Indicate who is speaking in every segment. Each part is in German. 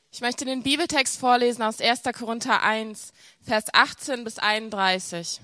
Speaker 1: Ich möchte den Bibeltext vorlesen aus 1. Korinther 1, Vers 18 bis 31.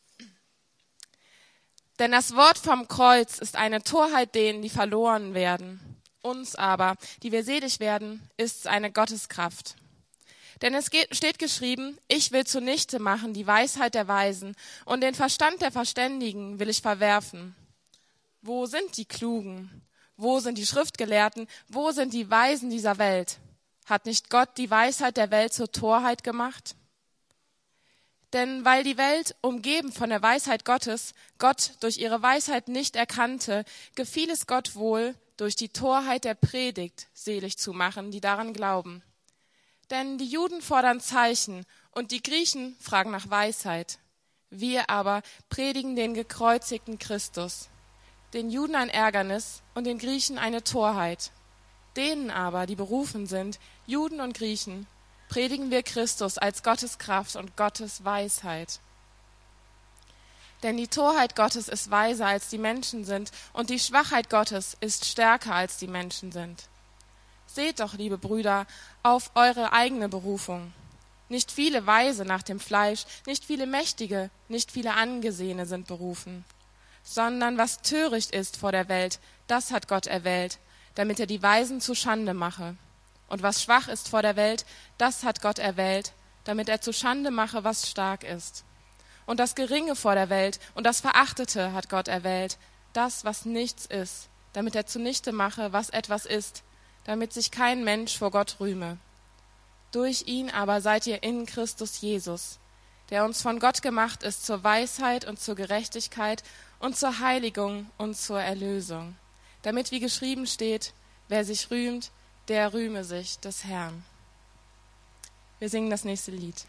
Speaker 1: Denn das Wort vom Kreuz ist eine Torheit denen, die verloren werden. Uns aber, die wir selig werden, ist es eine Gotteskraft. Denn es steht geschrieben, ich will zunichte machen die Weisheit der Weisen und den Verstand der Verständigen will ich verwerfen. Wo sind die Klugen? Wo sind die Schriftgelehrten? Wo sind die Weisen dieser Welt? Hat nicht Gott die Weisheit der Welt zur Torheit gemacht? Denn weil die Welt, umgeben von der Weisheit Gottes, Gott durch ihre Weisheit nicht erkannte, gefiel es Gott wohl, durch die Torheit der Predigt selig zu machen, die daran glauben. Denn die Juden fordern Zeichen und die Griechen fragen nach Weisheit. Wir aber predigen den gekreuzigten Christus, den Juden ein Ärgernis und den Griechen eine Torheit. Denen aber, die berufen sind, Juden und Griechen, predigen wir Christus als Gottes Kraft und Gottes Weisheit. Denn die Torheit Gottes ist weiser als die Menschen sind und die Schwachheit Gottes ist stärker als die Menschen sind. Seht doch, liebe Brüder, auf eure eigene Berufung. Nicht viele Weise nach dem Fleisch, nicht viele Mächtige, nicht viele Angesehene sind berufen. Sondern was töricht ist vor der Welt, das hat Gott erwählt, damit er die Weisen zu Schande mache. Und was schwach ist vor der Welt, das hat Gott erwählt, damit er zu Schande mache, was stark ist. Und das Geringe vor der Welt und das Verachtete hat Gott erwählt, das, was nichts ist, damit er zunichte mache, was etwas ist, damit sich kein Mensch vor Gott rühme. Durch ihn aber seid ihr in Christus Jesus, der uns von Gott gemacht ist zur Weisheit und zur Gerechtigkeit und zur Heiligung und zur Erlösung, damit wie geschrieben steht, wer sich rühmt, der rühme sich des Herrn. Wir singen das nächste Lied.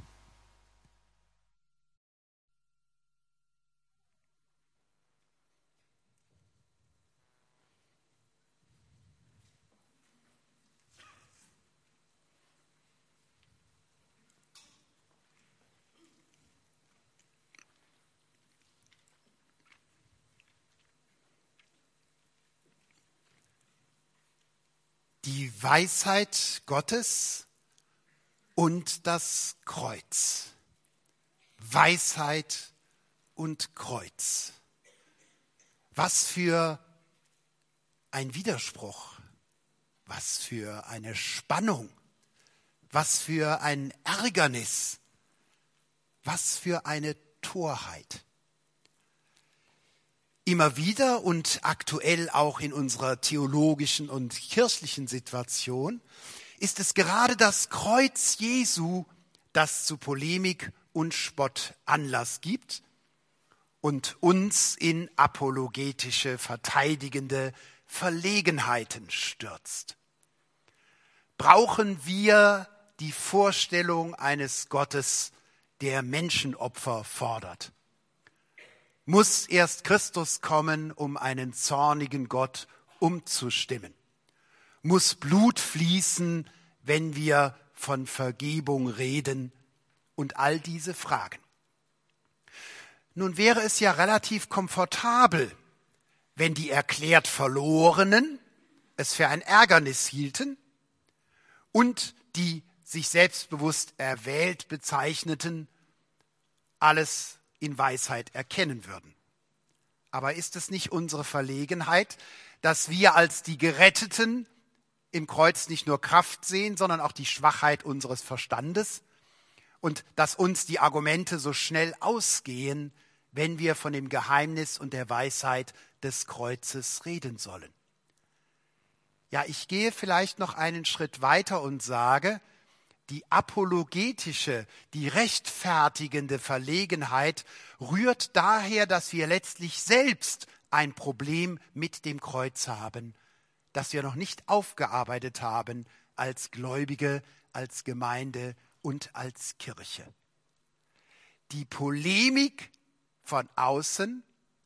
Speaker 2: Die Weisheit Gottes und das Kreuz. Weisheit und Kreuz. Was für ein Widerspruch, was für eine Spannung, was für ein Ärgernis, was für eine Torheit. Immer wieder und aktuell auch in unserer theologischen und kirchlichen Situation ist es gerade das Kreuz Jesu, das zu Polemik und Spott Anlass gibt und uns in apologetische, verteidigende Verlegenheiten stürzt. Brauchen wir die Vorstellung eines Gottes, der Menschenopfer fordert? Muss erst Christus kommen, um einen zornigen Gott umzustimmen? Muss Blut fließen, wenn wir von Vergebung reden? Und all diese Fragen. Nun wäre es ja relativ komfortabel, wenn die erklärt Verlorenen es für ein Ärgernis hielten und die sich selbstbewusst erwählt bezeichneten alles in Weisheit erkennen würden. Aber ist es nicht unsere Verlegenheit, dass wir als die Geretteten im Kreuz nicht nur Kraft sehen, sondern auch die Schwachheit unseres Verstandes und dass uns die Argumente so schnell ausgehen, wenn wir von dem Geheimnis und der Weisheit des Kreuzes reden sollen? Ja, ich gehe vielleicht noch einen Schritt weiter und sage, die apologetische, die rechtfertigende Verlegenheit rührt daher, dass wir letztlich selbst ein Problem mit dem Kreuz haben, das wir noch nicht aufgearbeitet haben als Gläubige, als Gemeinde und als Kirche. Die Polemik von außen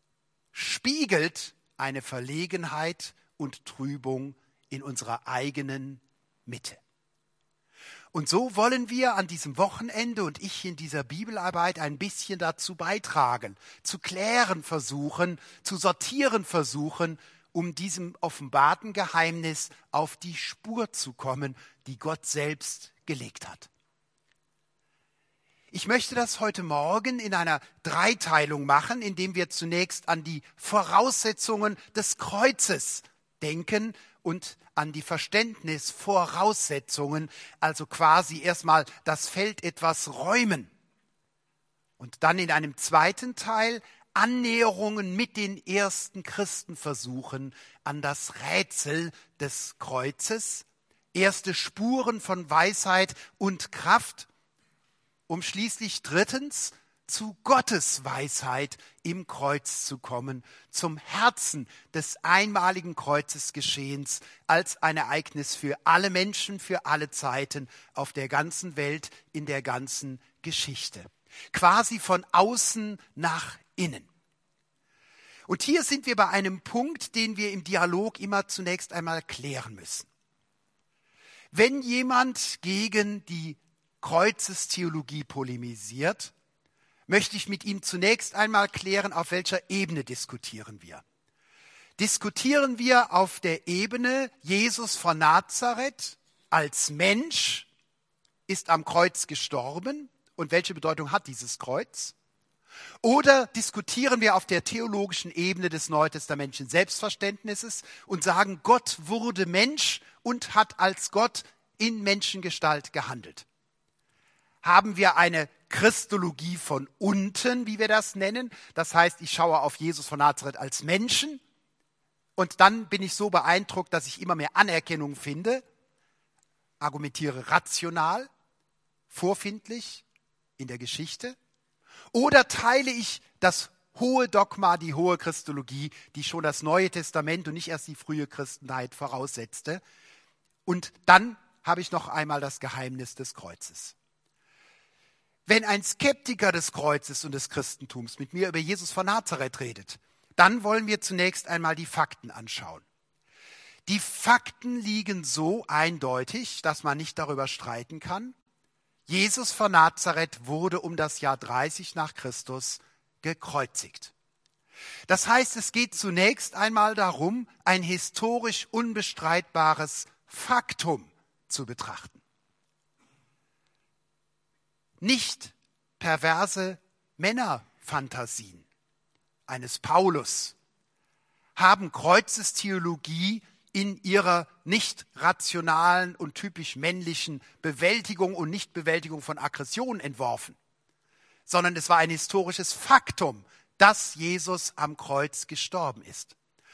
Speaker 2: spiegelt eine Verlegenheit und Trübung in unserer eigenen Mitte. Und so wollen wir an diesem Wochenende und ich in dieser Bibelarbeit ein bisschen dazu beitragen, zu klären versuchen, zu sortieren versuchen um diesem offenbarten Geheimnis auf die Spur zu kommen, die Gott selbst gelegt hat. Ich möchte das heute Morgen in einer Dreiteilung machen, indem wir zunächst an die Voraussetzungen des Kreuzes denken und an die Verständnisvoraussetzungen, also quasi erstmal das Feld etwas räumen. Und dann in einem zweiten Teil Annäherungen mit den ersten Christenversuchen an das Rätsel des Kreuzes, erste Spuren von Weisheit und Kraft, um schließlich drittens zu Gottes Weisheit im Kreuz zu kommen, zum Herzen des einmaligen Kreuzesgeschehens als ein Ereignis für alle Menschen, für alle Zeiten, auf der ganzen Welt, in der ganzen Geschichte. Quasi von außen nach innen. Und hier sind wir bei einem Punkt, den wir im Dialog immer zunächst einmal klären müssen. Wenn jemand gegen die Kreuzestheologie polemisiert, möchte ich mit ihm zunächst einmal klären, auf welcher Ebene diskutieren wir. Diskutieren wir auf der Ebene, Jesus von Nazareth als Mensch ist am Kreuz gestorben und welche Bedeutung hat dieses Kreuz? Oder diskutieren wir auf der theologischen Ebene des neutestamentlichen Selbstverständnisses und sagen, Gott wurde Mensch und hat als Gott in Menschengestalt gehandelt? Haben wir eine Christologie von unten, wie wir das nennen? Das heißt, ich schaue auf Jesus von Nazareth als Menschen und dann bin ich so beeindruckt, dass ich immer mehr Anerkennung finde, argumentiere rational, vorfindlich in der Geschichte. Oder teile ich das hohe Dogma, die hohe Christologie, die schon das Neue Testament und nicht erst die frühe Christenheit voraussetzte. Und dann habe ich noch einmal das Geheimnis des Kreuzes. Wenn ein Skeptiker des Kreuzes und des Christentums mit mir über Jesus von Nazareth redet, dann wollen wir zunächst einmal die Fakten anschauen. Die Fakten liegen so eindeutig, dass man nicht darüber streiten kann. Jesus von Nazareth wurde um das Jahr 30 nach Christus gekreuzigt. Das heißt, es geht zunächst einmal darum, ein historisch unbestreitbares Faktum zu betrachten. Nicht perverse Männerfantasien eines Paulus haben Kreuzestheologie in ihrer nicht rationalen und typisch männlichen Bewältigung und Nichtbewältigung von Aggressionen entworfen, sondern es war ein historisches Faktum, dass Jesus am Kreuz gestorben ist.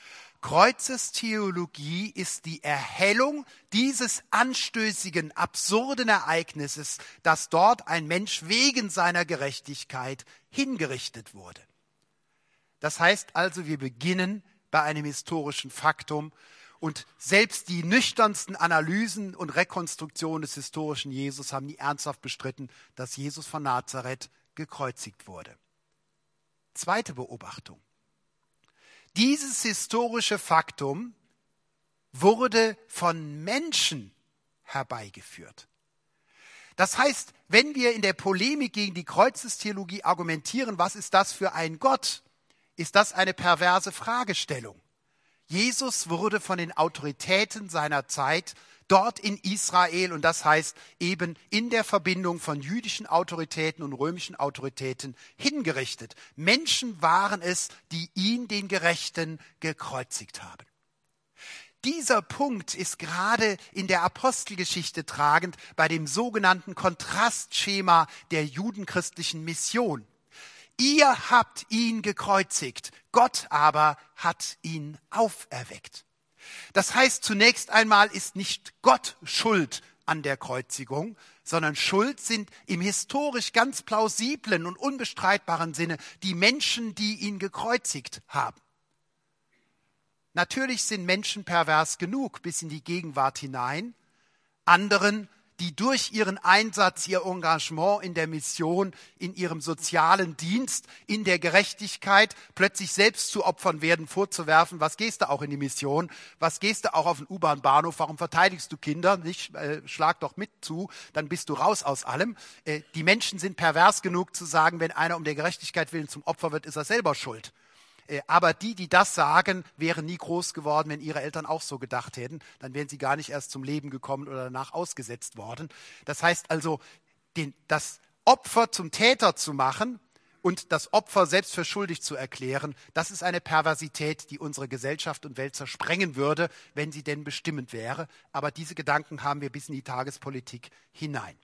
Speaker 2: Kreuzestheologie ist die Erhellung dieses anstößigen, absurden Ereignisses, dass dort ein Mensch wegen seiner Gerechtigkeit hingerichtet wurde. Das heißt also, wir beginnen bei einem historischen Faktum und selbst die nüchternsten Analysen und Rekonstruktionen des historischen Jesus haben nie ernsthaft bestritten, dass Jesus von Nazareth gekreuzigt wurde. Zweite Beobachtung. Dieses historische Faktum wurde von Menschen herbeigeführt. Das heißt, wenn wir in der Polemik gegen die Kreuzestheologie argumentieren, was ist das für ein Gott, ist das eine perverse Fragestellung. Jesus wurde von den Autoritäten seiner Zeit dort in Israel, und das heißt eben in der Verbindung von jüdischen Autoritäten und römischen Autoritäten, hingerichtet. Menschen waren es, die ihn, den Gerechten, gekreuzigt haben. Dieser Punkt ist gerade in der Apostelgeschichte tragend bei dem sogenannten Kontrastschema der judenchristlichen Mission. Ihr habt ihn gekreuzigt, Gott aber hat ihn auferweckt. Das heißt, zunächst einmal ist nicht Gott schuld an der Kreuzigung, sondern schuld sind im historisch ganz plausiblen und unbestreitbaren Sinne die Menschen, die ihn gekreuzigt haben. Natürlich sind Menschen pervers genug bis in die Gegenwart hinein, anderen, die durch ihren Einsatz, ihr Engagement in der Mission, in ihrem sozialen Dienst, in der Gerechtigkeit plötzlich selbst zu Opfern werden, vorzuwerfen, was gehst du auch in die Mission, was gehst du auch auf den U-Bahn-Bahnhof, warum verteidigst du Kinder, nicht, schlag doch mit zu, dann bist du raus aus allem. Die Menschen sind pervers genug zu sagen, wenn einer um der Gerechtigkeit willen zum Opfer wird, ist er selber schuld. Aber die das sagen, wären nie groß geworden, wenn ihre Eltern auch so gedacht hätten. Dann wären sie gar nicht erst zum Leben gekommen oder danach ausgesetzt worden. Das heißt also, das Opfer zum Täter zu machen und das Opfer selbst für schuldig zu erklären, das ist eine Perversität, die unsere Gesellschaft und Welt zersprengen würde, wenn sie denn bestimmend wäre. Aber diese Gedanken haben wir bis in die Tagespolitik hinein.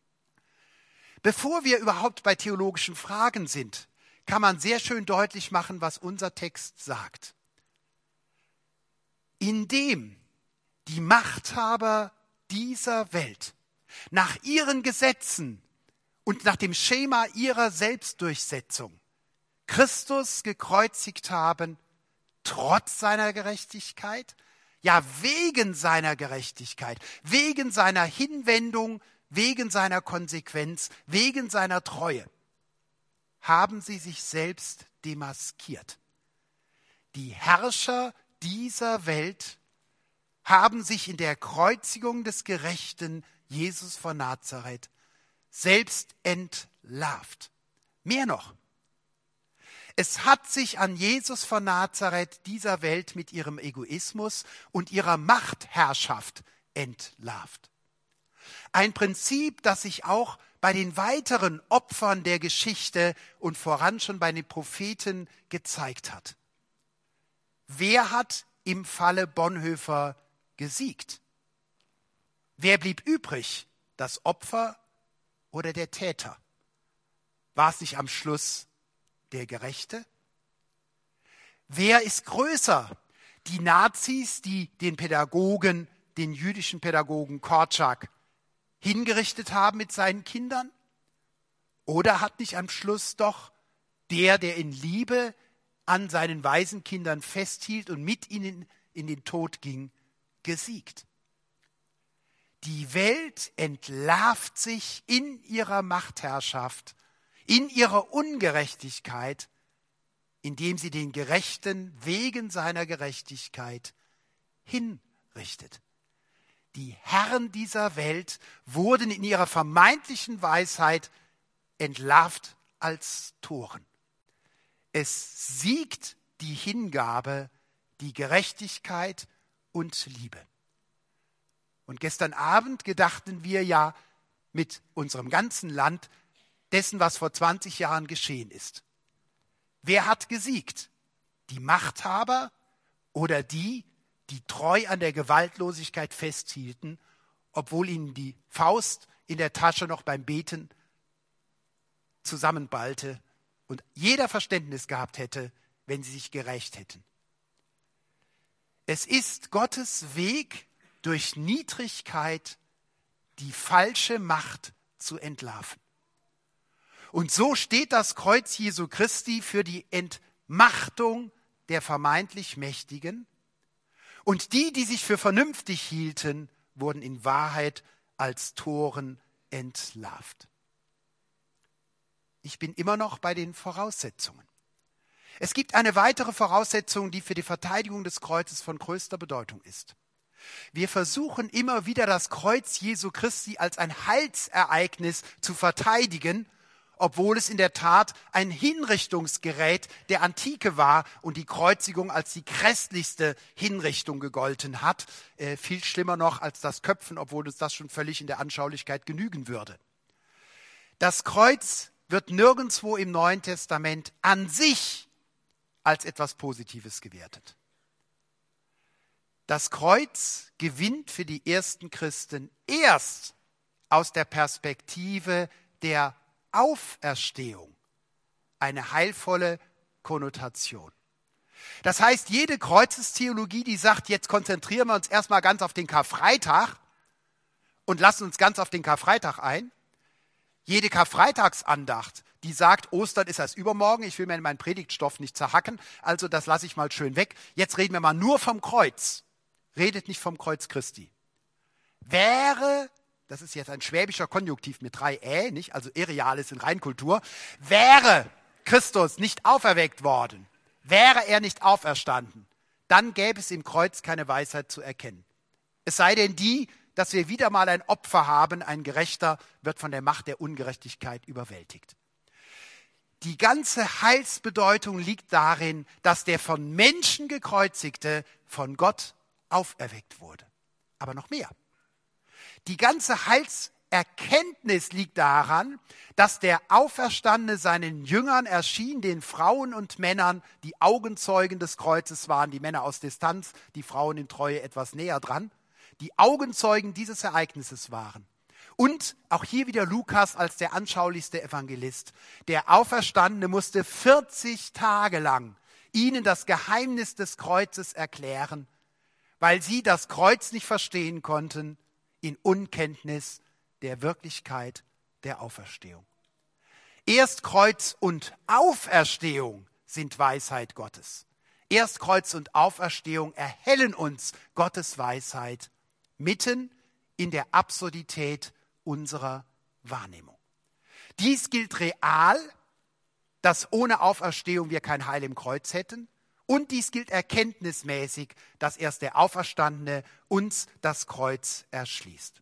Speaker 2: Bevor wir überhaupt bei theologischen Fragen sind, kann man sehr schön deutlich machen, was unser Text sagt. Indem die Machthaber dieser Welt nach ihren Gesetzen und nach dem Schema ihrer Selbstdurchsetzung Christus gekreuzigt haben, trotz seiner Gerechtigkeit, ja wegen seiner Gerechtigkeit, wegen seiner Hinwendung, wegen seiner Konsequenz, wegen seiner Treue, haben sie sich selbst demaskiert. Die Herrscher dieser Welt haben sich in der Kreuzigung des gerechten Jesus von Nazareth selbst entlarvt. Mehr noch, es hat sich an Jesus von Nazareth dieser Welt mit ihrem Egoismus und ihrer Machtherrschaft entlarvt. Ein Prinzip, das sich auch bei den weiteren Opfern der Geschichte und voran schon bei den Propheten gezeigt hat. Wer hat im Falle Bonhoeffer gesiegt? Wer blieb übrig? Das Opfer oder der Täter? War es nicht am Schluss der Gerechte? Wer ist größer? Die Nazis, die den Pädagogen, den jüdischen Pädagogen Korczak hingerichtet haben mit seinen Kindern? Oder hat nicht am Schluss doch der in Liebe an seinen Waisenkindern festhielt und mit ihnen in den Tod ging, gesiegt? Die Welt entlarvt sich in ihrer Machtherrschaft, in ihrer Ungerechtigkeit, indem sie den Gerechten wegen seiner Gerechtigkeit hinrichtet. Die Herren dieser Welt wurden in ihrer vermeintlichen Weisheit entlarvt als Toren. Es siegt die Hingabe, die Gerechtigkeit und Liebe. Und gestern Abend gedachten wir ja mit unserem ganzen Land dessen, was vor 20 Jahren geschehen ist. Wer hat gesiegt? Die Machthaber oder die treu an der Gewaltlosigkeit festhielten, obwohl ihnen die Faust in der Tasche noch beim Beten zusammenballte und jeder Verständnis gehabt hätte, wenn sie sich gerächt hätten. Es ist Gottes Weg, durch Niedrigkeit die falsche Macht zu entlarven. Und so steht das Kreuz Jesu Christi für die Entmachtung der vermeintlich Mächtigen. Und die sich für vernünftig hielten, wurden in Wahrheit als Toren entlarvt. Ich bin immer noch bei den Voraussetzungen. Es gibt eine weitere Voraussetzung, die für die Verteidigung des Kreuzes von größter Bedeutung ist. Wir versuchen immer wieder das Kreuz Jesu Christi als ein Heilsereignis zu verteidigen, obwohl es in der Tat ein Hinrichtungsgerät der Antike war und die Kreuzigung als die grässlichste Hinrichtung gegolten hat. Viel schlimmer noch als das Köpfen, obwohl uns das schon völlig in der Anschaulichkeit genügen würde. Das Kreuz wird nirgendwo im Neuen Testament an sich als etwas Positives gewertet. Das Kreuz gewinnt für die ersten Christen erst aus der Perspektive der Auferstehung eine heilvolle Konnotation. Das heißt, jede Kreuzestheologie, die sagt, jetzt konzentrieren wir uns erstmal ganz auf den Karfreitag und lassen uns ganz auf den Karfreitag ein. Jede Karfreitagsandacht, die sagt, Ostern ist erst übermorgen, ich will mir in meinen Predigtstoff nicht zerhacken, also das lasse ich mal schön weg. Jetzt reden wir mal nur vom Kreuz. Redet nicht vom Kreuz Christi. Wäre, das ist jetzt ein schwäbischer Konjunktiv mit 3 nicht, also Irreales in Reinkultur, wäre Christus nicht auferweckt worden, wäre er nicht auferstanden, dann gäbe es im Kreuz keine Weisheit zu erkennen. Es sei denn die, dass wir wieder mal ein Opfer haben, ein Gerechter wird von der Macht der Ungerechtigkeit überwältigt. Die ganze Heilsbedeutung liegt darin, dass der von Menschen gekreuzigte von Gott auferweckt wurde. Aber noch mehr. Die ganze Heilserkenntnis liegt daran, dass der Auferstandene seinen Jüngern erschien, den Frauen und Männern, die Augenzeugen des Kreuzes waren, die Männer aus Distanz, die Frauen in Treue etwas näher dran, die Augenzeugen dieses Ereignisses waren. Und auch hier wieder Lukas als der anschaulichste Evangelist. Der Auferstandene musste 40 Tage lang ihnen das Geheimnis des Kreuzes erklären, weil sie das Kreuz nicht verstehen konnten in Unkenntnis der Wirklichkeit der Auferstehung. Erst Kreuz und Auferstehung sind Weisheit Gottes. Erst Kreuz und Auferstehung erhellen uns Gottes Weisheit mitten in der Absurdität unserer Wahrnehmung. Dies gilt real, dass ohne Auferstehung wir kein Heil im Kreuz hätten. Und dies gilt erkenntnismäßig, dass erst der Auferstandene uns das Kreuz erschließt.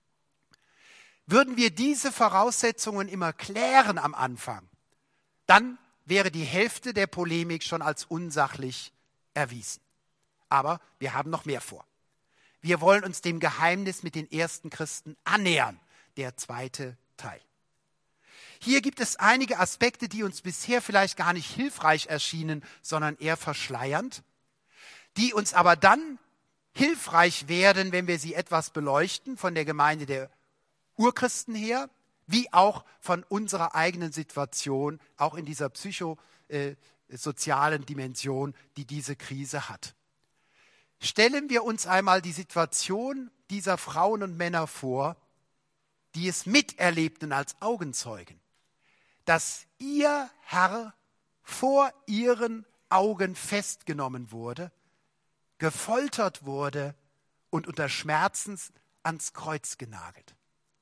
Speaker 2: Würden wir diese Voraussetzungen immer klären am Anfang, dann wäre die Hälfte der Polemik schon als unsachlich erwiesen. Aber wir haben noch mehr vor. Wir wollen uns dem Geheimnis mit den ersten Christen annähern, der zweite Teil. Hier gibt es einige Aspekte, die uns bisher vielleicht gar nicht hilfreich erschienen, sondern eher verschleiernd, die uns aber dann hilfreich werden, wenn wir sie etwas beleuchten, von der Gemeinde der Urchristen her, wie auch von unserer eigenen Situation, auch in dieser psychosozialen Dimension, die diese Krise hat. Stellen wir uns einmal die Situation dieser Frauen und Männer vor, die es miterlebten als Augenzeugen, dass ihr Herr vor ihren Augen festgenommen wurde, gefoltert wurde und unter Schmerzen ans Kreuz genagelt.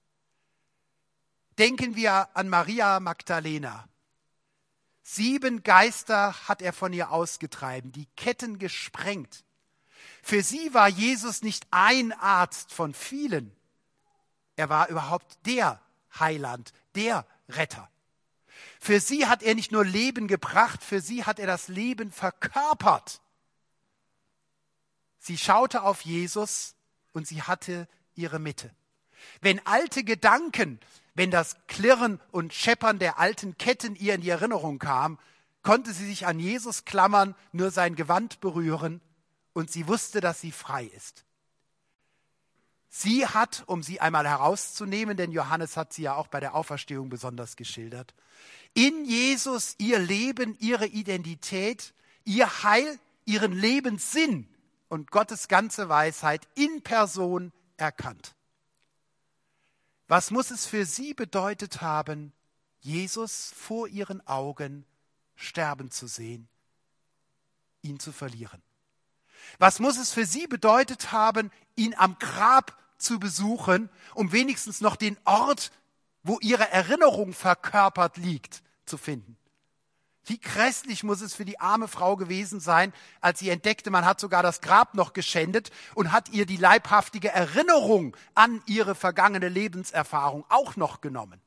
Speaker 2: Denken wir an Maria Magdalena. 7 Geister hat er von ihr ausgetreiben, die Ketten gesprengt. Für sie war Jesus nicht ein Arzt von vielen. Er war überhaupt der Heiland, der Retter. Für sie hat er nicht nur Leben gebracht, für sie hat er das Leben verkörpert. Sie schaute auf Jesus und sie hatte ihre Mitte. Wenn alte Gedanken, wenn das Klirren und Scheppern der alten Ketten ihr in die Erinnerung kam, konnte sie sich an Jesus klammern, nur sein Gewand berühren und sie wusste, dass sie frei ist. Sie hat, um sie einmal herauszunehmen, denn Johannes hat sie ja auch bei der Auferstehung besonders geschildert, in Jesus ihr Leben, ihre Identität, ihr Heil, ihren Lebenssinn und Gottes ganze Weisheit in Person erkannt. Was muss es für sie bedeutet haben, Jesus vor ihren Augen sterben zu sehen, ihn zu verlieren? Was muss es für sie bedeutet haben, ihn am Grab zu besuchen, um wenigstens noch den Ort, wo ihre Erinnerung verkörpert liegt, zu finden? Wie grässlich muss es für die arme Frau gewesen sein, als sie entdeckte, man hat sogar das Grab noch geschändet und hat ihr die leibhaftige Erinnerung an ihre vergangene Lebenserfahrung auch noch genommen.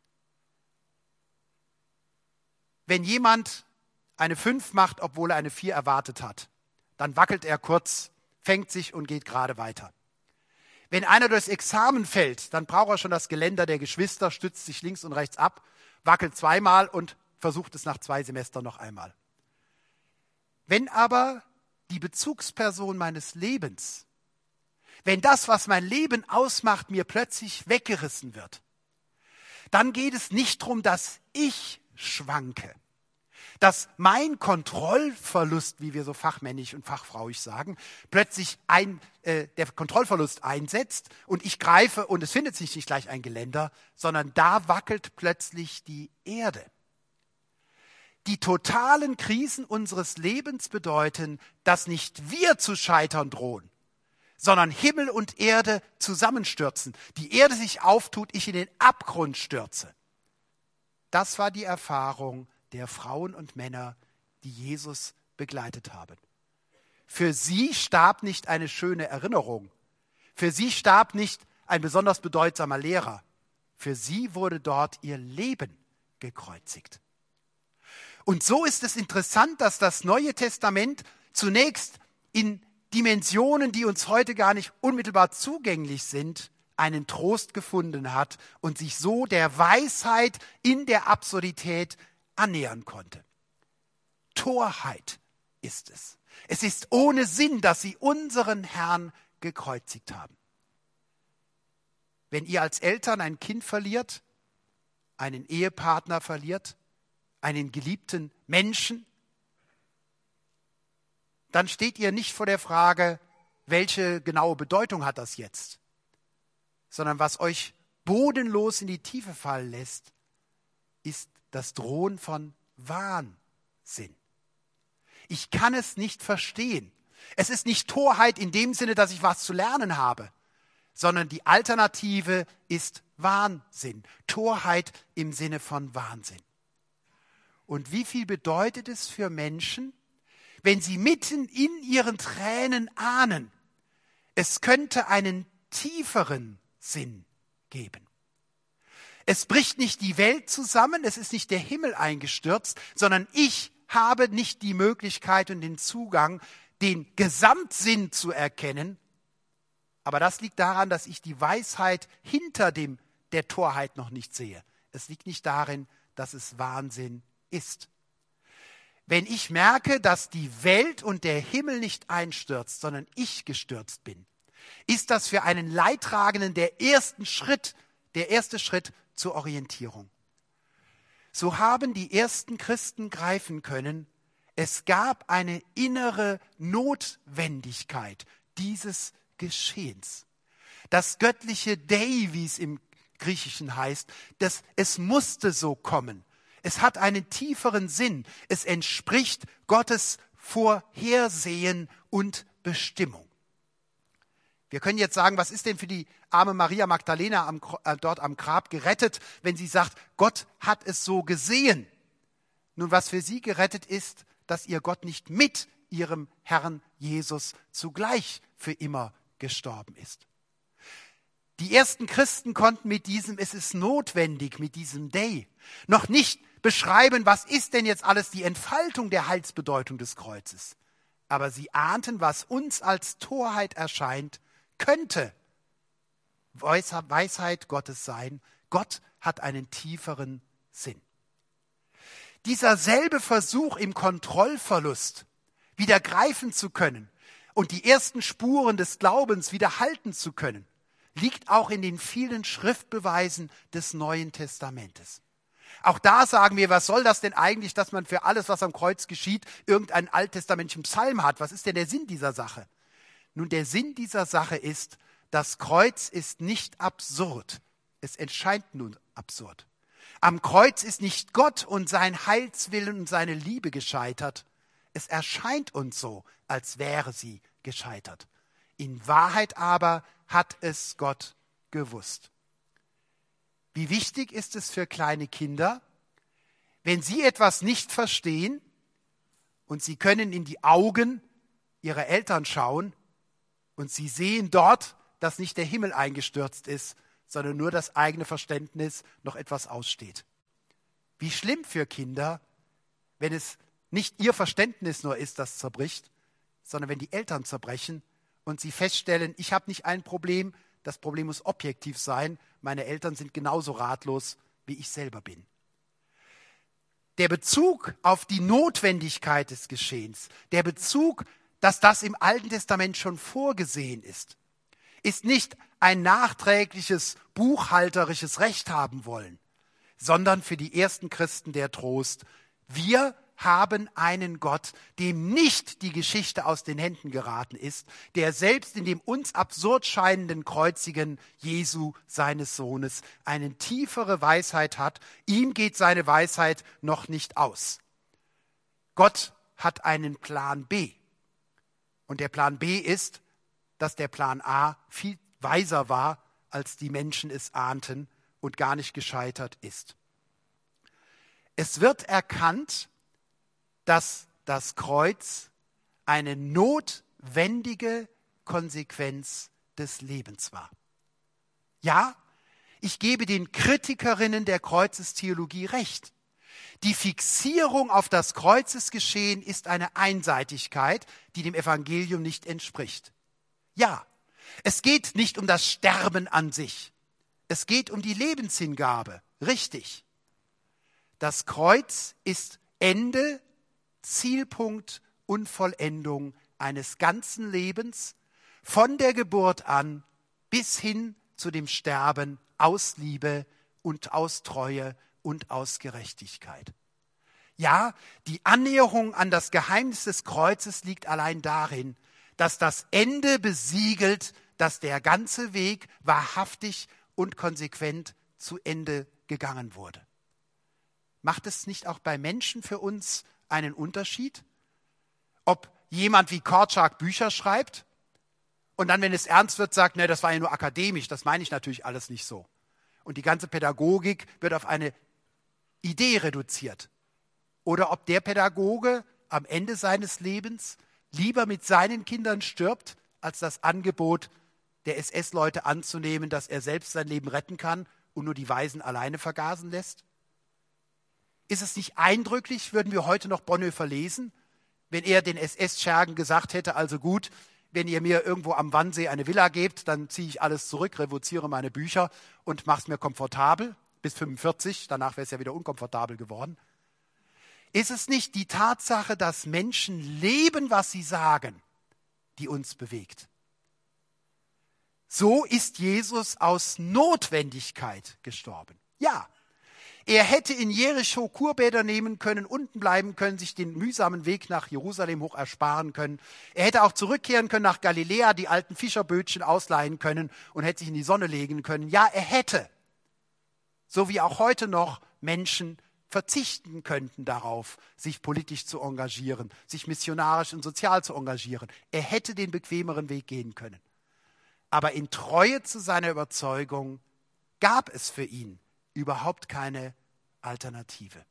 Speaker 2: Wenn jemand eine 5 macht, obwohl er eine 4 erwartet hat, dann wackelt er kurz, fängt sich und geht gerade weiter. Wenn einer durchs Examen fällt, dann braucht er schon das Geländer der Geschwister, stützt sich links und rechts ab, wackelt 2-mal und versucht es nach 2 Semestern noch einmal. Wenn aber die Bezugsperson meines Lebens, wenn das, was mein Leben ausmacht, mir plötzlich weggerissen wird, dann geht es nicht darum, dass ich schwanke, dass mein Kontrollverlust, wie wir so fachmännisch und fachfrauisch sagen, plötzlich der Kontrollverlust einsetzt und ich greife und es findet sich nicht gleich ein Geländer, sondern da wackelt plötzlich die Erde. Die totalen Krisen unseres Lebens bedeuten, dass nicht wir zu scheitern drohen, sondern Himmel und Erde zusammenstürzen. Die Erde sich auftut, ich in den Abgrund stürze. Das war die Erfahrung der Frauen und Männer, die Jesus begleitet haben. Für sie starb nicht eine schöne Erinnerung. Für sie starb nicht ein besonders bedeutsamer Lehrer. Für sie wurde dort ihr Leben gekreuzigt. Und so ist es interessant, dass das Neue Testament zunächst in Dimensionen, die uns heute gar nicht unmittelbar zugänglich sind, einen Trost gefunden hat und sich so der Weisheit in der Absurdität annähern konnte. Torheit ist es. Es ist ohne Sinn, dass sie unseren Herrn gekreuzigt haben. Wenn ihr als Eltern ein Kind verliert, einen Ehepartner verliert, einen geliebten Menschen, dann steht ihr nicht vor der Frage, welche genaue Bedeutung hat das jetzt, sondern was euch bodenlos in die Tiefe fallen lässt, ist das Drohen von Wahnsinn. Ich kann es nicht verstehen. Es ist nicht Torheit in dem Sinne, dass ich was zu lernen habe, sondern die Alternative ist Wahnsinn. Torheit im Sinne von Wahnsinn. Und wie viel bedeutet es für Menschen, wenn sie mitten in ihren Tränen ahnen, es könnte einen tieferen Sinn geben. Es bricht nicht die Welt zusammen, es ist nicht der Himmel eingestürzt, sondern ich habe nicht die Möglichkeit und den Zugang, den Gesamtsinn zu erkennen. Aber das liegt daran, dass ich die Weisheit hinter der Torheit noch nicht sehe. Es liegt nicht darin, dass es Wahnsinn ist. Wenn ich merke, dass die Welt und der Himmel nicht einstürzt, sondern ich gestürzt bin, ist das für einen Leidtragenden der erste Schritt zur Orientierung. So haben die ersten Christen greifen können, es gab eine innere Notwendigkeit dieses Geschehens. Das göttliche Dei, wie es im Griechischen heißt, es musste so kommen. Es hat einen tieferen Sinn. Es entspricht Gottes Vorhersehen und Bestimmung. Wir können jetzt sagen, was ist denn für die arme Maria Magdalena dort am Grab gerettet, wenn sie sagt, Gott hat es so gesehen. Nun, was für sie gerettet ist, dass ihr Gott nicht mit ihrem Herrn Jesus zugleich für immer gestorben ist. Die ersten Christen konnten mit diesem, es ist notwendig, mit diesem Dei, noch nicht beschreiben, was ist denn jetzt alles die Entfaltung der Heilsbedeutung des Kreuzes. Aber sie ahnten, was uns als Torheit erscheint, könnte Weisheit Gottes sein. Gott hat einen tieferen Sinn. Dieser selbe Versuch im Kontrollverlust wieder greifen zu können und die ersten Spuren des Glaubens wieder halten zu können, liegt auch in den vielen Schriftbeweisen des Neuen Testamentes. Auch da sagen wir, was soll das denn eigentlich, dass man für alles, was am Kreuz geschieht, irgendeinen alttestamentlichen Psalm hat? Was ist denn der Sinn dieser Sache? Nun, der Sinn dieser Sache ist, das Kreuz ist nicht absurd. Es erscheint nun absurd. Am Kreuz ist nicht Gott und sein Heilswillen und seine Liebe gescheitert. Es erscheint uns so, als wäre sie gescheitert. In Wahrheit aber hat es Gott gewusst. Wie wichtig ist es für kleine Kinder, wenn sie etwas nicht verstehen und sie können in die Augen ihrer Eltern schauen und sie sehen dort, dass nicht der Himmel eingestürzt ist, sondern nur das eigene Verständnis noch etwas aussteht. Wie schlimm für Kinder, wenn es nicht ihr Verständnis nur ist, das zerbricht, sondern wenn die Eltern zerbrechen und sie feststellen, ich habe nicht ein Problem, das Problem muss objektiv sein, meine Eltern sind genauso ratlos, wie ich selber bin. Der Bezug auf die Notwendigkeit des Geschehens, der Bezug, dass das im Alten Testament schon vorgesehen ist nicht ein nachträgliches, buchhalterisches Recht haben wollen, sondern für die ersten Christen der Trost. Wir haben einen Gott, dem nicht die Geschichte aus den Händen geraten ist, der selbst in dem uns absurd scheinenden Kreuzigen Jesu, seines Sohnes, eine tiefere Weisheit hat. Ihm geht seine Weisheit noch nicht aus. Gott hat einen Plan B. Und der Plan B ist, dass der Plan A viel weiser war, als die Menschen es ahnten und gar nicht gescheitert ist. Es wird erkannt, dass das Kreuz eine notwendige Konsequenz des Lebens war. Ja, ich gebe den Kritikerinnen der Kreuzestheologie recht. Die Fixierung auf das Kreuzesgeschehen ist eine Einseitigkeit, die dem Evangelium nicht entspricht. Ja, es geht nicht um das Sterben an sich. Es geht um die Lebenshingabe. Richtig. Das Kreuz ist Ende, Zielpunkt und Vollendung eines ganzen Lebens, von der Geburt an bis hin zu dem Sterben aus Liebe und aus Treue und aus Gerechtigkeit. Ja, die Annäherung an das Geheimnis des Kreuzes liegt allein darin, dass das Ende besiegelt, dass der ganze Weg wahrhaftig und konsequent zu Ende gegangen wurde. Macht es nicht auch bei Menschen für uns einen Unterschied? Ob jemand wie Korczak Bücher schreibt und dann, wenn es ernst wird, sagt, ne, das war ja nur akademisch, das meine ich natürlich alles nicht so. Und die ganze Pädagogik wird auf eine Idee reduziert. Oder ob der Pädagoge am Ende seines Lebens lieber mit seinen Kindern stirbt, als das Angebot der SS-Leute anzunehmen, dass er selbst sein Leben retten kann und nur die Weisen alleine vergasen lässt? Ist es nicht eindrücklich, würden wir heute noch Bonhoeffer lesen, wenn er den SS-Schergen gesagt hätte, also gut, wenn ihr mir irgendwo am Wannsee eine Villa gebt, dann ziehe ich alles zurück, revoziere meine Bücher und mache es mir komfortabel, bis 45, danach wäre es ja wieder unkomfortabel geworden. Ist es nicht die Tatsache, dass Menschen leben, was sie sagen, die uns bewegt? So ist Jesus aus Notwendigkeit gestorben. Ja, er hätte in Jericho Kurbäder nehmen können, unten bleiben können, sich den mühsamen Weg nach Jerusalem hoch ersparen können. Er hätte auch zurückkehren können nach Galiläa, die alten Fischerbötchen ausleihen können und hätte sich in die Sonne legen können. Ja, er hätte. So wie auch heute noch Menschen verzichten könnten darauf, sich politisch zu engagieren, sich missionarisch und sozial zu engagieren. Er hätte den bequemeren Weg gehen können. Aber in Treue zu seiner Überzeugung gab es für ihn überhaupt keine Alternative.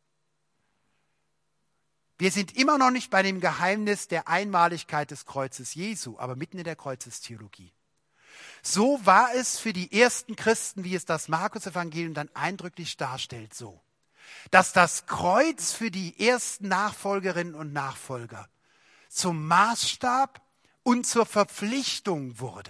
Speaker 2: Wir sind immer noch nicht bei dem Geheimnis der Einmaligkeit des Kreuzes Jesu, aber mitten in der Kreuzestheologie. So war es für die ersten Christen, wie es das Markus-Evangelium dann eindrücklich darstellt, so, dass das Kreuz für die ersten Nachfolgerinnen und Nachfolger zum Maßstab und zur Verpflichtung wurde.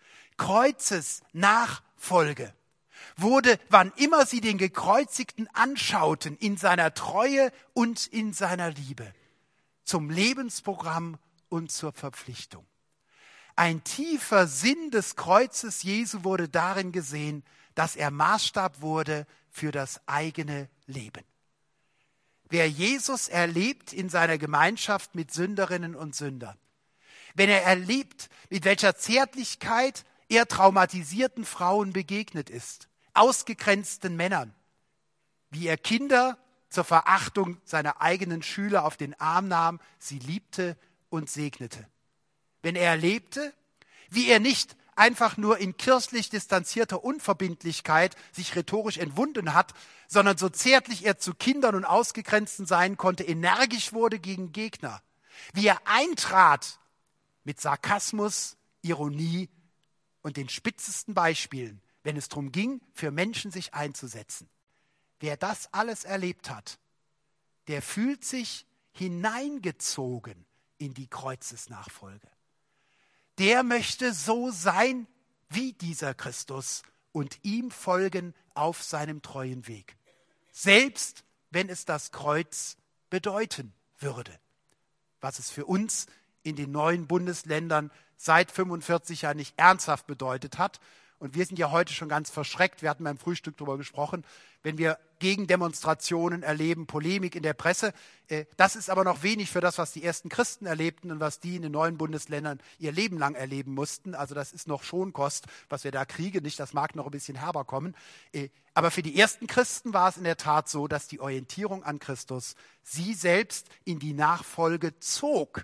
Speaker 2: Kreuzesnachfolge wurde, wann immer sie den Gekreuzigten anschauten, in seiner Treue und in seiner Liebe, zum Lebensprogramm und zur Verpflichtung. Ein tiefer Sinn des Kreuzes Jesu wurde darin gesehen, dass er Maßstab wurde für das eigene Leben. Wer Jesus erlebt in seiner Gemeinschaft mit Sünderinnen und Sündern, wenn er erlebt, mit welcher Zärtlichkeit er traumatisierten Frauen begegnet ist, ausgegrenzten Männern, wie er Kinder zur Verachtung seiner eigenen Schüler auf den Arm nahm, sie liebte und segnete. Wenn er erlebte, wie er nicht einfach nur in kirchlich distanzierter Unverbindlichkeit sich rhetorisch entwunden hat, sondern so zärtlich er zu Kindern und Ausgegrenzten sein konnte, energisch wurde gegen Gegner, wie er eintrat mit Sarkasmus, Ironie und den spitzesten Beispielen, wenn es darum ging, für Menschen sich einzusetzen. Wer das alles erlebt hat, der fühlt sich hineingezogen in die Kreuzesnachfolge. Der möchte so sein wie dieser Christus und ihm folgen auf seinem treuen Weg. Selbst wenn es das Kreuz bedeuten würde. Was es für uns in den neuen Bundesländern seit 45 Jahren nicht ernsthaft bedeutet hat. Und wir sind ja heute schon ganz verschreckt, wir hatten beim Frühstück darüber gesprochen, wenn wir Gegendemonstrationen erleben, Polemik in der Presse. Das ist aber noch wenig für das, was die ersten Christen erlebten und was die in den neuen Bundesländern ihr Leben lang erleben mussten. Also das ist noch Schonkost, was wir da kriegen. Nicht, das mag noch ein bisschen herber kommen. Aber für die ersten Christen war es in der Tat so, dass die Orientierung an Christus sie selbst in die Nachfolge zog.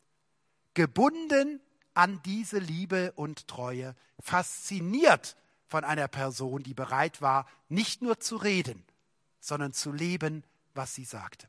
Speaker 2: Gebunden an diese Liebe und Treue, fasziniert von einer Person, die bereit war, nicht nur zu reden, sondern zu leben, was sie sagte.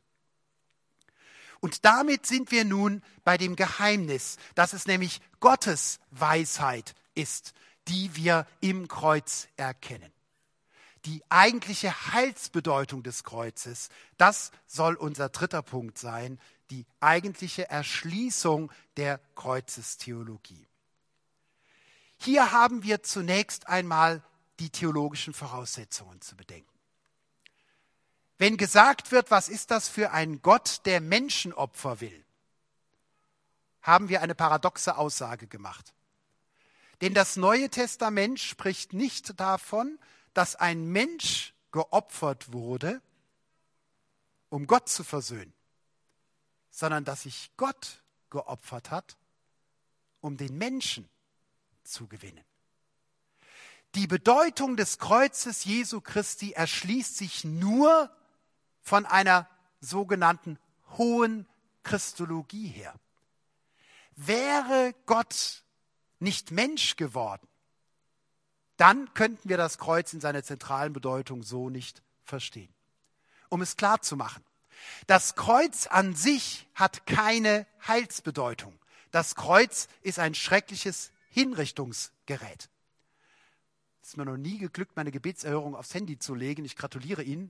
Speaker 2: Und damit sind wir nun bei dem Geheimnis, dass es nämlich Gottes Weisheit ist, die wir im Kreuz erkennen. die eigentliche Heilsbedeutung des Kreuzes. Das soll unser dritter Punkt sein, die eigentliche Erschließung der Kreuzestheologie. Hier haben wir zunächst einmal die theologischen Voraussetzungen zu bedenken. Wenn gesagt wird, was ist das für ein Gott, der Menschenopfer will, haben wir eine paradoxe Aussage gemacht. Denn das Neue Testament spricht nicht davon, dass ein Mensch geopfert wurde, um Gott zu versöhnen, sondern dass sich Gott geopfert hat, um den Menschen zu gewinnen. Die Bedeutung des Kreuzes Jesu Christi erschließt sich nur von einer sogenannten hohen Christologie her. Wäre Gott nicht Mensch geworden, dann könnten wir das Kreuz in seiner zentralen Bedeutung so nicht verstehen. Um es klar zu machen, das Kreuz an sich hat keine Heilsbedeutung. Das Kreuz ist ein schreckliches Hinrichtungsgerät. Es ist mir noch nie geglückt, meine Gebetserhörung aufs Handy zu legen. Ich gratuliere Ihnen.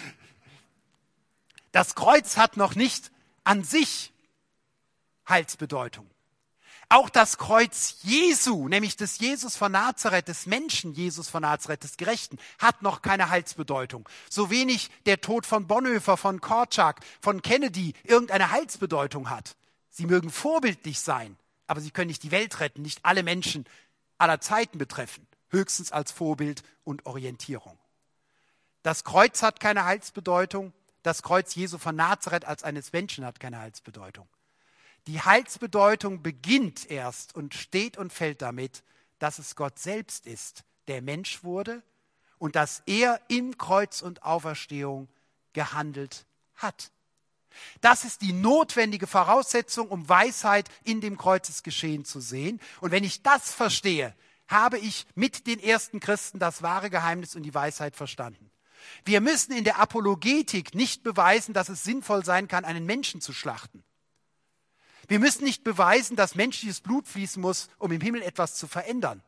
Speaker 2: Das Kreuz hat noch nicht an sich Heilsbedeutung. Auch das Kreuz Jesu, nämlich des Jesus von Nazareth, des Menschen Jesus von Nazareth, des Gerechten, hat noch keine Heilsbedeutung. So wenig der Tod von Bonhoeffer, von Korczak, von Kennedy irgendeine Heilsbedeutung hat. Sie mögen vorbildlich sein, aber sie können nicht die Welt retten, nicht alle Menschen aller Zeiten betreffen, höchstens als Vorbild und Orientierung. Das Kreuz hat keine Heilsbedeutung, das Kreuz Jesu von Nazareth als eines Menschen hat keine Heilsbedeutung. Die Heilsbedeutung beginnt erst und steht und fällt damit, dass es Gott selbst ist, der Mensch wurde und dass er im Kreuz und Auferstehung gehandelt hat. Das ist die notwendige Voraussetzung, um Weisheit in dem Kreuzesgeschehen zu sehen. Und wenn ich das verstehe, habe ich mit den ersten Christen das wahre Geheimnis und die Weisheit verstanden. Wir müssen in der Apologetik nicht beweisen, dass es sinnvoll sein kann, einen Menschen zu schlachten. Wir müssen nicht beweisen, dass menschliches Blut fließen muss, um im Himmel etwas zu verändern.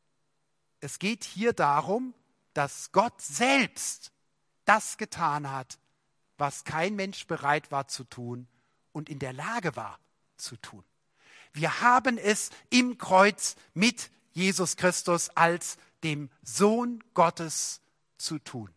Speaker 2: Es geht hier darum, dass Gott selbst das getan hat, was kein Mensch bereit war zu tun und in der Lage war zu tun. Wir haben es im Kreuz mit Jesus Christus als dem Sohn Gottes zu tun.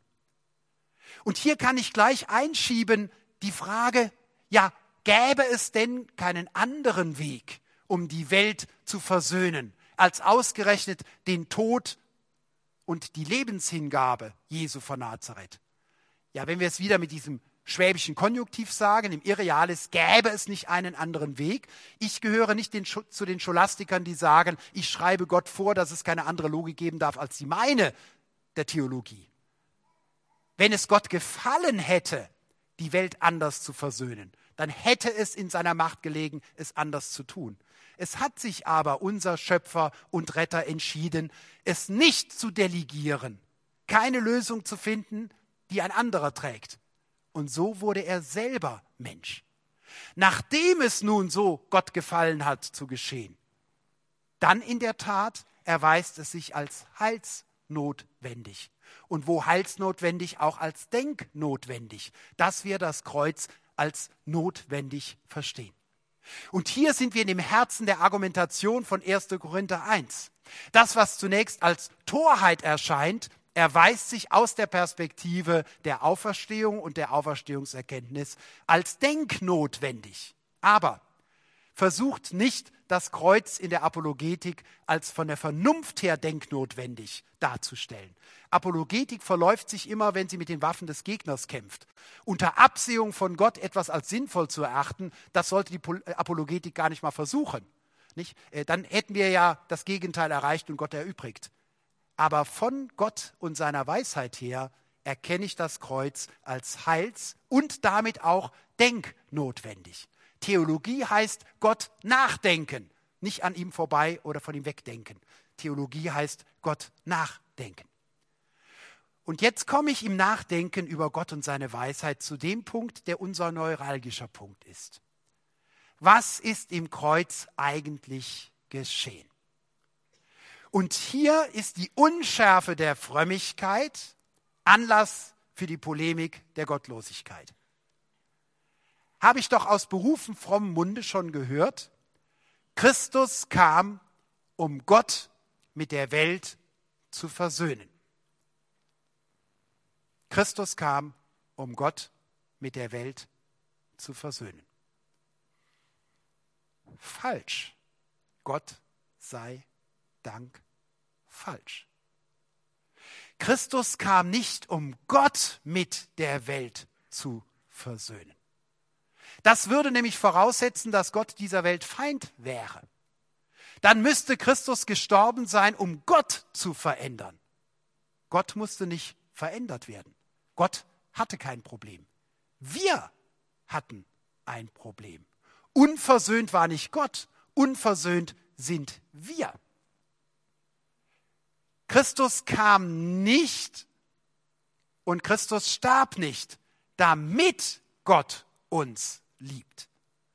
Speaker 2: Und hier kann ich gleich einschieben die Frage, ja, gäbe es denn keinen anderen Weg, um die Welt zu versöhnen, als ausgerechnet den Tod und die Lebenshingabe Jesu von Nazareth? Ja, wenn wir es wieder mit diesem schwäbischen Konjunktiv sagen, im Irrealis, gäbe es nicht einen anderen Weg. Ich gehöre nicht zu den Scholastikern, die sagen, ich schreibe Gott vor, dass es keine andere Logik geben darf als die meine der Theologie. Wenn es Gott gefallen hätte, die Welt anders zu versöhnen, dann hätte es in seiner Macht gelegen, es anders zu tun. Es hat sich aber unser Schöpfer und Retter entschieden, es nicht zu delegieren, keine Lösung zu finden, die ein anderer trägt. Und so wurde er selber Mensch. Nachdem es nun so Gott gefallen hat zu geschehen, dann in der Tat erweist es sich als heilsnotwendig. Und wo heilsnotwendig, auch als denknotwendig, dass wir das Kreuz als notwendig verstehen. Und hier sind wir in dem Herzen der Argumentation von 1. Korinther 1. Das, was zunächst als Torheit erscheint, erweist sich aus der Perspektive der Auferstehung und der Auferstehungserkenntnis als denknotwendig. Aber versucht nicht, das Kreuz in der Apologetik als von der Vernunft her denknotwendig darzustellen. Apologetik verläuft sich immer, wenn sie mit den Waffen des Gegners kämpft. Unter Absehung von Gott etwas als sinnvoll zu erachten, das sollte die Apologetik gar nicht mal versuchen. Nicht? Dann hätten wir ja das Gegenteil erreicht und Gott erübrigt. Aber von Gott und seiner Weisheit her erkenne ich das Kreuz als heils- und damit auch denknotwendig. Theologie heißt Gott nachdenken, nicht an ihm vorbei oder von ihm wegdenken. Theologie heißt Gott nachdenken. Und jetzt komme ich im Nachdenken über Gott und seine Weisheit zu dem Punkt, der unser neuralgischer Punkt ist. Was ist im Kreuz eigentlich geschehen? Und hier ist die Unschärfe der Frömmigkeit Anlass für die Polemik der Gottlosigkeit. Habe ich doch aus Berufen frommem Munde schon gehört, Christus kam, um Gott mit der Welt zu versöhnen. Christus kam, um Gott mit der Welt zu versöhnen. Falsch. Gott sei Dank falsch. Christus kam nicht, um Gott mit der Welt zu versöhnen. Das würde nämlich voraussetzen, dass Gott dieser Welt Feind wäre. Dann müsste Christus gestorben sein, um Gott zu verändern. Gott musste nicht verändert werden. Gott hatte kein Problem. Wir hatten ein Problem. Unversöhnt war nicht Gott, unversöhnt sind wir. Christus kam nicht und Christus starb nicht, damit Gott uns liebt.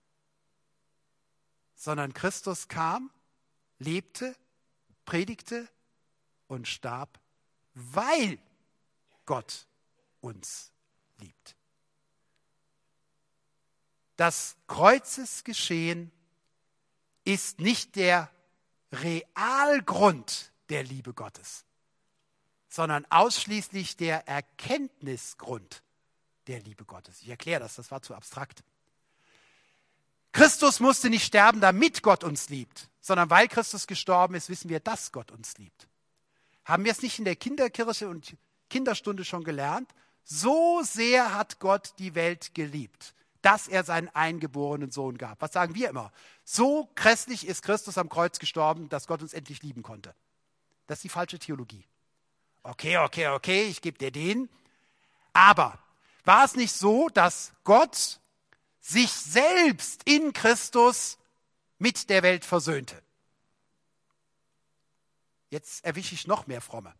Speaker 2: Sondern Christus kam, lebte, predigte und starb, weil Gott uns liebt. Das Kreuzesgeschehen ist nicht der Realgrund der Liebe Gottes, sondern ausschließlich der Erkenntnisgrund der Liebe Gottes. Ich erkläre das war zu abstrakt. Christus musste nicht sterben, damit Gott uns liebt, sondern weil Christus gestorben ist, wissen wir, dass Gott uns liebt. Haben wir es nicht in der Kinderkirche und Kinderstunde schon gelernt? So sehr hat Gott die Welt geliebt, dass er seinen eingeborenen Sohn gab. Was sagen wir immer? So grässlich ist Christus am Kreuz gestorben, dass Gott uns endlich lieben konnte. Das ist die falsche Theologie. Okay, ich gebe dir den. Aber war es nicht so, dass Gott sich selbst in Christus mit der Welt versöhnte? Jetzt erwische ich noch mehr Fromme.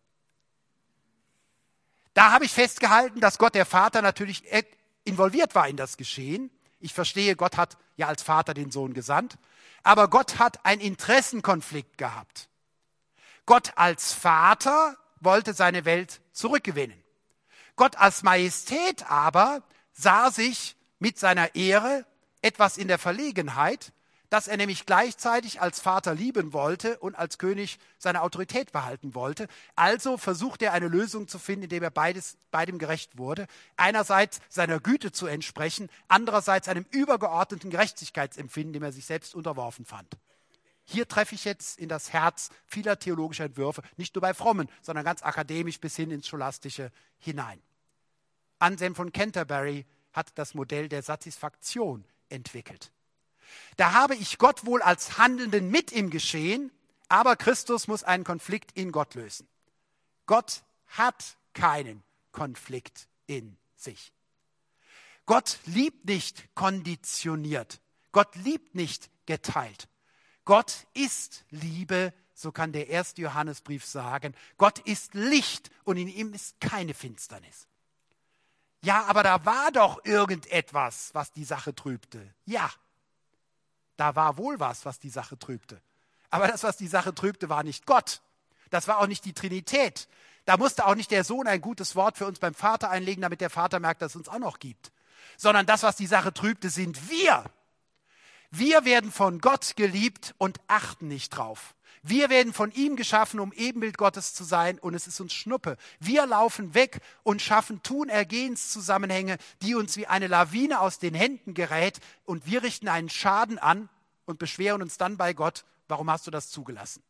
Speaker 2: Da habe ich festgehalten, dass Gott der Vater natürlich involviert war in das Geschehen. Ich verstehe, Gott hat ja als Vater den Sohn gesandt, aber Gott hat einen Interessenkonflikt gehabt. Gott als Vater wollte seine Welt zurückgewinnen. Gott als Majestät aber sah sich mit seiner Ehre etwas in der Verlegenheit, dass er nämlich gleichzeitig als Vater lieben wollte und als König seine Autorität behalten wollte. Also versuchte er eine Lösung zu finden, indem er beidem gerecht wurde. Einerseits seiner Güte zu entsprechen, andererseits einem übergeordneten Gerechtigkeitsempfinden, dem er sich selbst unterworfen fand. Hier treffe ich jetzt in das Herz vieler theologischer Entwürfe, nicht nur bei Frommen, sondern ganz akademisch bis hin ins Scholastische hinein. Anselm von Canterbury hat das Modell der Satisfaktion entwickelt. Da habe ich Gott wohl als Handelnden mit im Geschehen, aber Christus muss einen Konflikt in Gott lösen. Gott hat keinen Konflikt in sich. Gott liebt nicht konditioniert. Gott liebt nicht geteilt. Gott ist Liebe, so kann der 1. Johannesbrief sagen. Gott ist Licht und in ihm ist keine Finsternis. Ja, aber da war doch irgendetwas, was die Sache trübte. Ja, da war wohl was die Sache trübte. Aber das, was die Sache trübte, war nicht Gott. Das war auch nicht die Trinität. Da musste auch nicht der Sohn ein gutes Wort für uns beim Vater einlegen, damit der Vater merkt, dass es uns auch noch gibt. Sondern das, was die Sache trübte, sind wir. Wir werden von Gott geliebt und achten nicht drauf. Wir werden von ihm geschaffen, um Ebenbild Gottes zu sein, und es ist uns Schnuppe. Wir laufen weg und schaffen Tun-Ergehens-Zusammenhänge, die uns wie eine Lawine aus den Händen gerät, und wir richten einen Schaden an und beschweren uns dann bei Gott, warum hast du das zugelassen?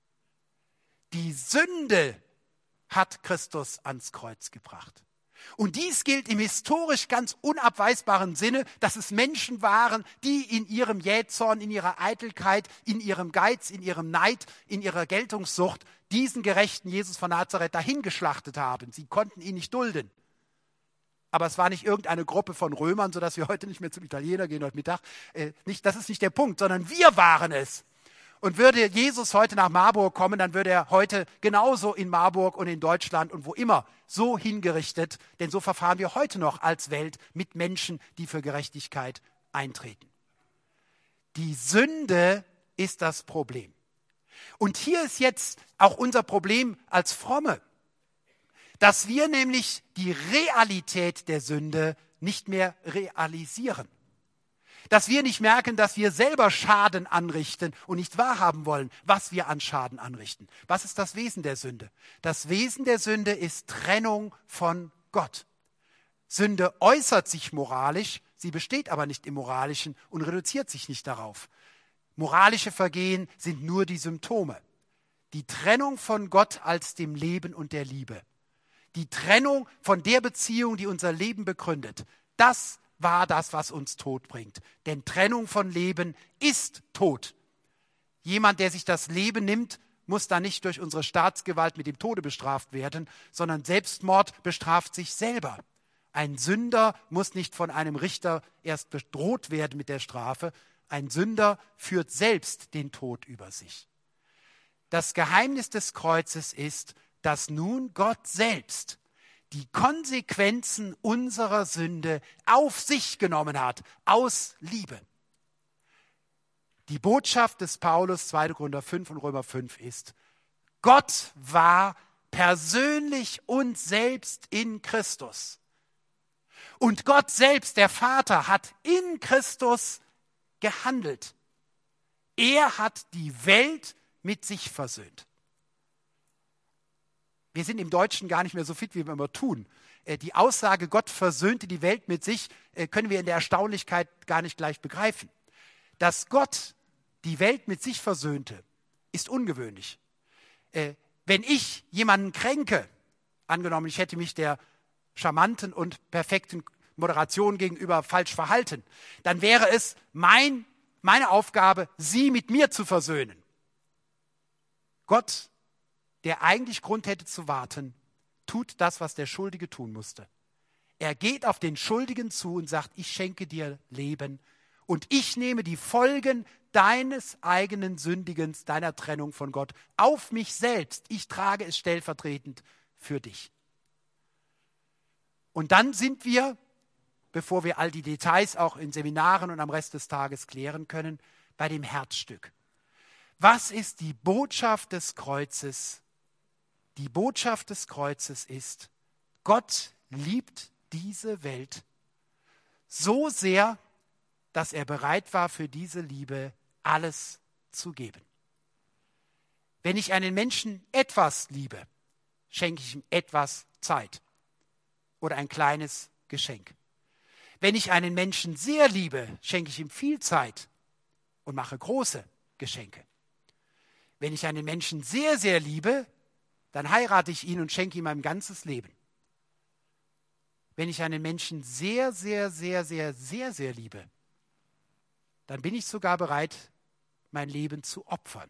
Speaker 2: Die Sünde hat Christus ans Kreuz gebracht. Und dies gilt im historisch ganz unabweisbaren Sinne, dass es Menschen waren, die in ihrem Jähzorn, in ihrer Eitelkeit, in ihrem Geiz, in ihrem Neid, in ihrer Geltungssucht diesen gerechten Jesus von Nazareth dahingeschlachtet haben. Sie konnten ihn nicht dulden. Aber es war nicht irgendeine Gruppe von Römern, sodass wir heute nicht mehr zum Italiener gehen heute Mittag. Das ist nicht der Punkt, sondern wir waren es. Und würde Jesus heute nach Marburg kommen, dann würde er heute genauso in Marburg und in Deutschland und wo immer so hingerichtet, denn so verfahren wir heute noch als Welt mit Menschen, die für Gerechtigkeit eintreten. Die Sünde ist das Problem. Und hier ist jetzt auch unser Problem als Fromme. Dass wir nämlich die Realität der Sünde nicht mehr realisieren. Dass wir nicht merken, dass wir selber Schaden anrichten und nicht wahrhaben wollen, was wir an Schaden anrichten. Was ist das Wesen der Sünde? Das Wesen der Sünde ist Trennung von Gott. Sünde äußert sich moralisch, sie besteht aber nicht im Moralischen und reduziert sich nicht darauf. Moralische Vergehen sind nur die Symptome. Die Trennung von Gott als dem Leben und der Liebe. Die Trennung von der Beziehung, die unser Leben begründet. Das war das, was uns Tod bringt. Denn Trennung von Leben ist Tod. Jemand, der sich das Leben nimmt, muss dann nicht durch unsere Staatsgewalt mit dem Tode bestraft werden, sondern Selbstmord bestraft sich selber. Ein Sünder muss nicht von einem Richter erst bedroht werden mit der Strafe. Ein Sünder führt selbst den Tod über sich. Das Geheimnis des Kreuzes ist, dass nun Gott selbst die Konsequenzen unserer Sünde auf sich genommen hat, aus Liebe. Die Botschaft des Paulus, 2. Korinther 5 und Römer 5 ist, Gott war persönlich und selbst in Christus. Und Gott selbst, der Vater, hat in Christus gehandelt. Er hat die Welt mit sich versöhnt. Wir sind im Deutschen gar nicht mehr so fit, wie wir immer tun. Die Aussage, Gott versöhnte die Welt mit sich, können wir in der Erstaunlichkeit gar nicht gleich begreifen. Dass Gott die Welt mit sich versöhnte, ist ungewöhnlich. Wenn ich jemanden kränke, angenommen, ich hätte mich der charmanten und perfekten Moderation gegenüber falsch verhalten, dann wäre es meine Aufgabe, sie mit mir zu versöhnen. Gott, der eigentlich Grund hätte zu warten, tut das, was der Schuldige tun musste. Er geht auf den Schuldigen zu und sagt, ich schenke dir Leben und ich nehme die Folgen deines eigenen Sündigens, deiner Trennung von Gott auf mich selbst. Ich trage es stellvertretend für dich. Und dann sind wir, bevor wir all die Details auch in Seminaren und am Rest des Tages klären können, bei dem Herzstück. Was ist die Botschaft des Kreuzes? Die Botschaft des Kreuzes ist, Gott liebt diese Welt so sehr, dass er bereit war, für diese Liebe alles zu geben. Wenn ich einen Menschen etwas liebe, schenke ich ihm etwas Zeit oder ein kleines Geschenk. Wenn ich einen Menschen sehr liebe, schenke ich ihm viel Zeit und mache große Geschenke. Wenn ich einen Menschen sehr, sehr liebe, dann heirate ich ihn und schenke ihm mein ganzes Leben. Wenn ich einen Menschen sehr, sehr, sehr, sehr, sehr, sehr liebe, dann bin ich sogar bereit, mein Leben zu opfern.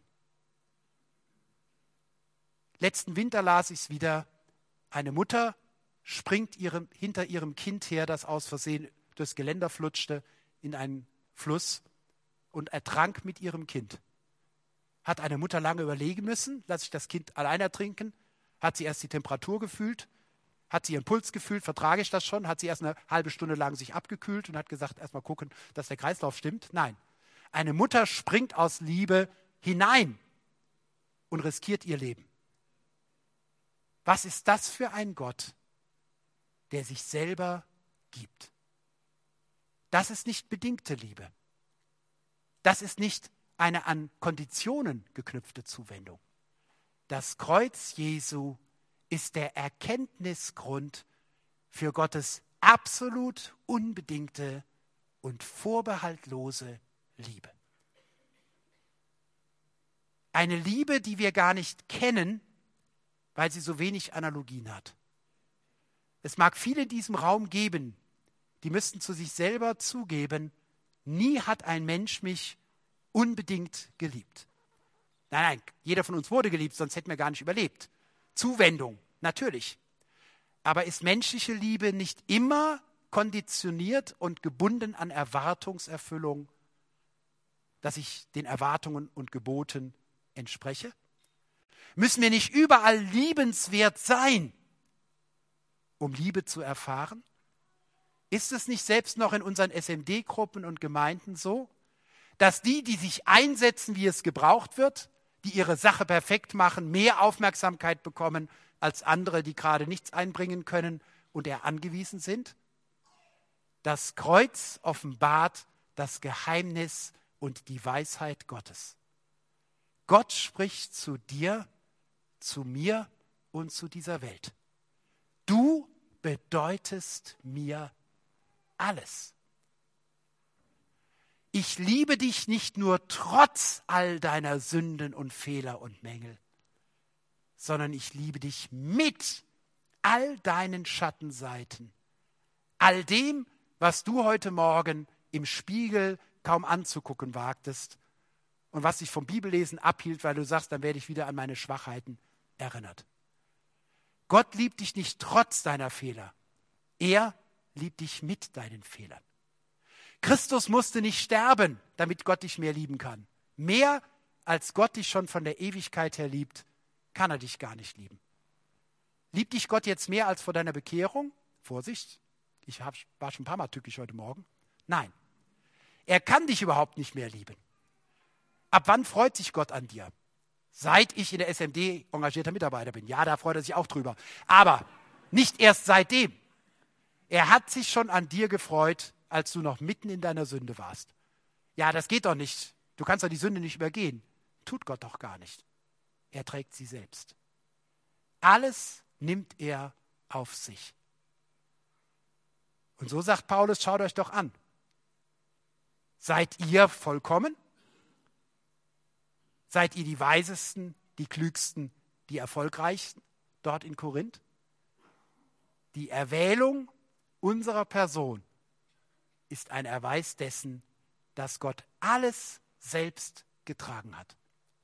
Speaker 2: Letzten Winter las ich es wieder. Eine Mutter springt hinter ihrem Kind her, das aus Versehen durchs Geländer flutschte, in einen Fluss und ertrank mit ihrem Kind. Hat eine Mutter lange überlegen müssen, lasse ich das Kind allein ertrinken? Hat sie erst die Temperatur gefühlt? Hat sie ihren Puls gefühlt? Vertrage ich das schon? Hat sie erst eine halbe Stunde lang sich abgekühlt und hat gesagt, erst mal gucken, dass der Kreislauf stimmt? Nein. Eine Mutter springt aus Liebe hinein und riskiert ihr Leben. Was ist das für ein Gott, der sich selber gibt? Das ist nicht bedingte Liebe. Das ist nicht eine an Konditionen geknüpfte Zuwendung. Das Kreuz Jesu ist der Erkenntnisgrund für Gottes absolut unbedingte und vorbehaltlose Liebe. Eine Liebe, die wir gar nicht kennen, weil sie so wenig Analogien hat. Es mag viele in diesem Raum geben, die müssten zu sich selber zugeben, nie hat ein Mensch mich unbedingt geliebt. Nein, jeder von uns wurde geliebt, sonst hätten wir gar nicht überlebt. Zuwendung, natürlich. Aber ist menschliche Liebe nicht immer konditioniert und gebunden an Erwartungserfüllung, dass ich den Erwartungen und Geboten entspreche? Müssen wir nicht überall liebenswert sein, um Liebe zu erfahren? Ist es nicht selbst noch in unseren SMD-Gruppen und Gemeinden so, dass die sich einsetzen, wie es gebraucht wird, die ihre Sache perfekt machen, mehr Aufmerksamkeit bekommen, als andere, die gerade nichts einbringen können und er angewiesen sind? Das Kreuz offenbart das Geheimnis und die Weisheit Gottes. Gott spricht zu dir, zu mir und zu dieser Welt. Du bedeutest mir alles. Ich liebe dich nicht nur trotz all deiner Sünden und Fehler und Mängel, sondern ich liebe dich mit all deinen Schattenseiten, all dem, was du heute Morgen im Spiegel kaum anzugucken wagtest und was dich vom Bibellesen abhielt, weil du sagst, dann werde ich wieder an meine Schwachheiten erinnert. Gott liebt dich nicht trotz deiner Fehler. Er liebt dich mit deinen Fehlern. Christus musste nicht sterben, damit Gott dich mehr lieben kann. Mehr als Gott dich schon von der Ewigkeit her liebt, kann er dich gar nicht lieben. Liebt dich Gott jetzt mehr als vor deiner Bekehrung? Vorsicht, ich war schon ein paar Mal tückisch heute Morgen. Nein, er kann dich überhaupt nicht mehr lieben. Ab wann freut sich Gott an dir? Seit ich in der SMD engagierter Mitarbeiter bin. Ja, da freut er sich auch drüber. Aber nicht erst seitdem. Er hat sich schon an dir gefreut, als du noch mitten in deiner Sünde warst. Ja, das geht doch nicht. Du kannst doch die Sünde nicht übergehen. Tut Gott doch gar nicht. Er trägt sie selbst. Alles nimmt er auf sich. Und so sagt Paulus, schaut euch doch an. Seid ihr vollkommen? Seid ihr die Weisesten, die Klügsten, die Erfolgreichsten dort in Korinth? Die Erwählung unserer Person ist ein Erweis dessen, dass Gott alles selbst getragen hat.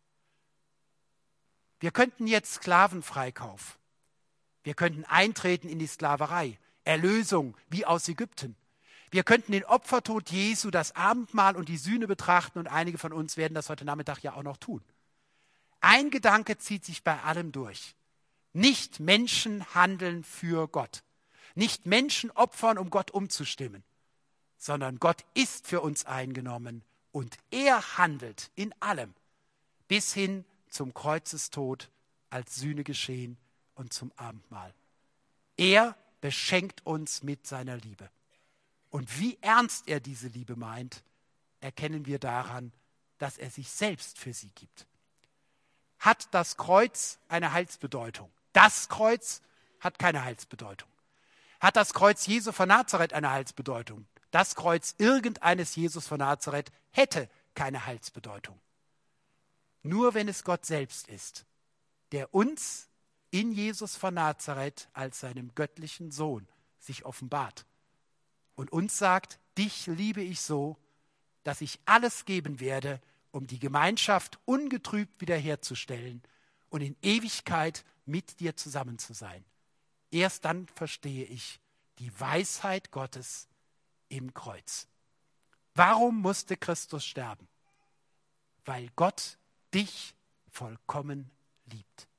Speaker 2: Wir könnten jetzt Sklavenfreikauf. Wir könnten eintreten in die Sklaverei, Erlösung wie aus Ägypten. Wir könnten den Opfertod Jesu, das Abendmahl und die Sühne betrachten und einige von uns werden das heute Nachmittag ja auch noch tun. Ein Gedanke zieht sich bei allem durch. Nicht Menschen handeln für Gott. Nicht Menschen opfern, um Gott umzustimmen, sondern Gott ist für uns eingenommen und er handelt in allem bis hin zum Kreuzestod als Sühne geschehen und zum Abendmahl. Er beschenkt uns mit seiner Liebe. Und wie ernst er diese Liebe meint, erkennen wir daran, dass er sich selbst für sie gibt. Hat das Kreuz eine Heilsbedeutung? Das Kreuz hat keine Heilsbedeutung. Hat das Kreuz Jesu von Nazareth eine Heilsbedeutung? Das Kreuz irgendeines Jesus von Nazareth hätte keine Heilsbedeutung. Nur wenn es Gott selbst ist, der uns in Jesus von Nazareth als seinem göttlichen Sohn sich offenbart und uns sagt, dich liebe ich so, dass ich alles geben werde, um die Gemeinschaft ungetrübt wiederherzustellen und in Ewigkeit mit dir zusammen zu sein. Erst dann verstehe ich die Weisheit Gottes im Kreuz. Warum musste Christus sterben? Weil Gott dich vollkommen liebt.